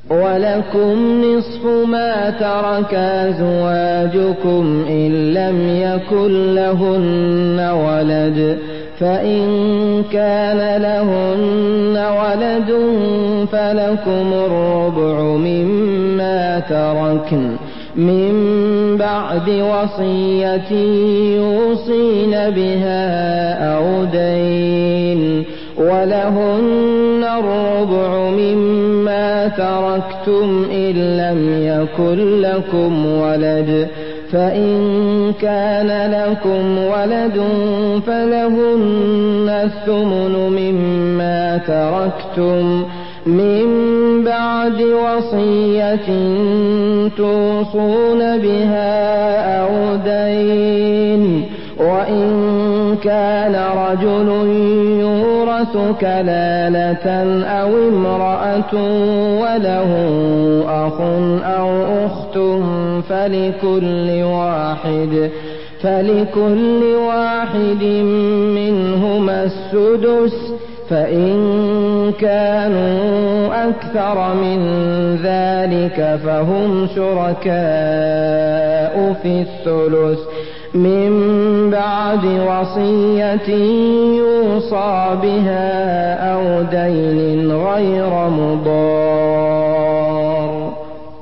ولكم نصف ما ترك أزواجكم إن لم يكن لهن ولد، فإن كان لهن ولد فلكم الربع مما تركن من بعد وصية يوصين بها أو دين، ولهن الربع مما تركتم إن لم يكن لكم ولد، فإن كان لكم ولد فلهن الثمن مما تركتم من بعد وصية توصون بها أو دين، وإن كان رجل يورث كلالة أو امرأة وله أخ أو أخت فلكل واحد منهما السدس، فإن كانوا أكثر من ذلك فهم شركاء في الثلث من بعد وصية يوصى بها أو دين غير مضار،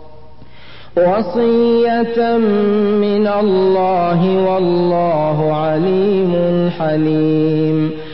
وصية من الله والله عليم حليم.